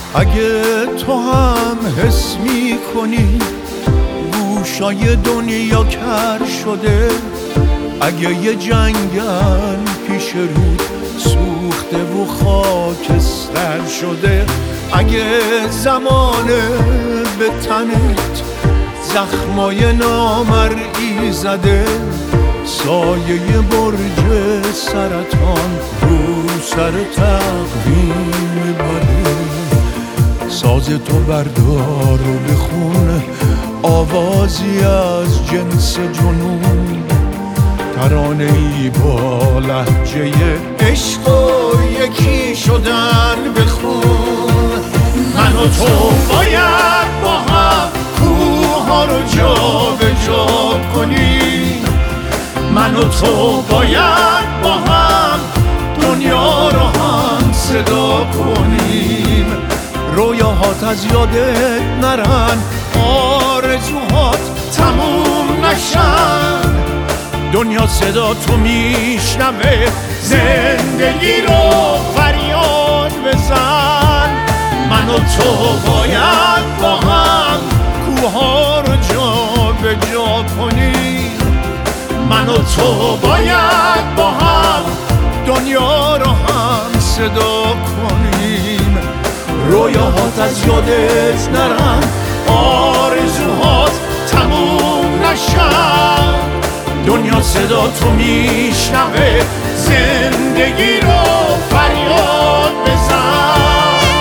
اگه تو هم حس میکنی گوشای دنیا کر شده، اگه یه جنگل پیش رود سوخته و خاکستر شده، اگه زمانه به تنت زخمای نامرئی زده، سایه برج سرطان رو سر تقویم بده، ساز تو بردار و بخون آوازی از جنس جنون، ترانه‌ای با لهجه عشق و یکی شدن بخون. من و تو باید با هم کوها رو جا به جا کنیم، من و تو باید با هم دنیا رو هم صدا کنیم. رویاهات از یادت نرن، آرزوهات تموم نشن، دنیا صدا تو میشنوه، زندگی رو فریاد بزن. من و تو باید با هم کوها رو جا به جا کنیم، من و تو باید با هم دنیا رو هم صدا کنیم. رویاهات از یادت نرن، آرزوهات تموم نشن، دنیا صدا تو میشنوه، زندگی رو فریاد بزن.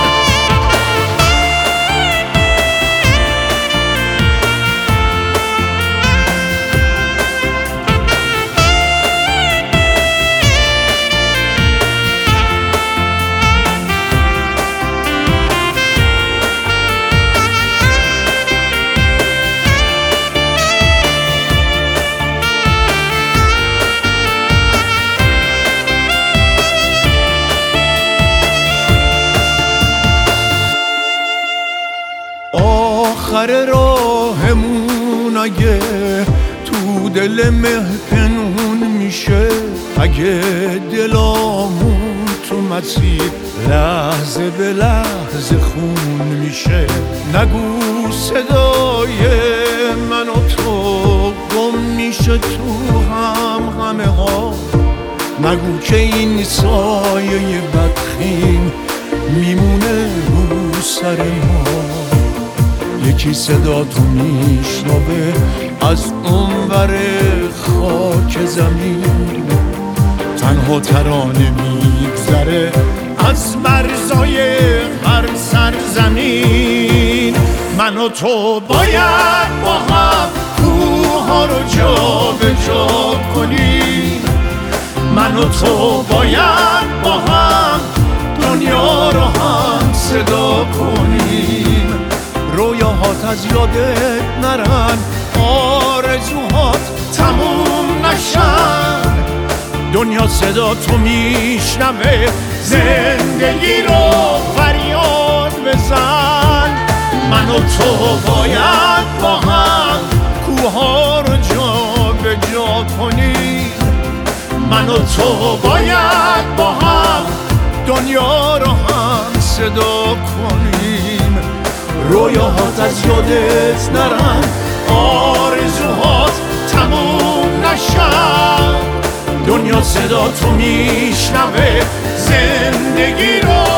آخر راهمون اگه تو دل مه پنهون میشه، اگه دلامون تو مسیر لحظه به لحظه خون میشه، نگو صدای من و تو گم میشه تو همه ها، نگو که این سایه بدخیم میمونه رو سر ما. یکی صدا تو میشنوه از اونور خاک زمین، تنها ترانه میگذره از مرزای هر سرزمین. من و تو باید با هم کوها رو جا به جا کنیم، من و تو باید با هم دنیا رو هم صدا کنیم. رویاهات از یادت نرن، آرزوهات تموم نشن، دنیا صدا تو میشنوه، زندگی رو فریاد بزن. من و تو باید با هم کوها رو جا به جا کنیم، من و تو باید با هم دنیا رو هم صدا کنیم. رویاهات از یادت نرن، آرزوهات تموم نشن، دنیا صدا تو میشنوه، زندگی رو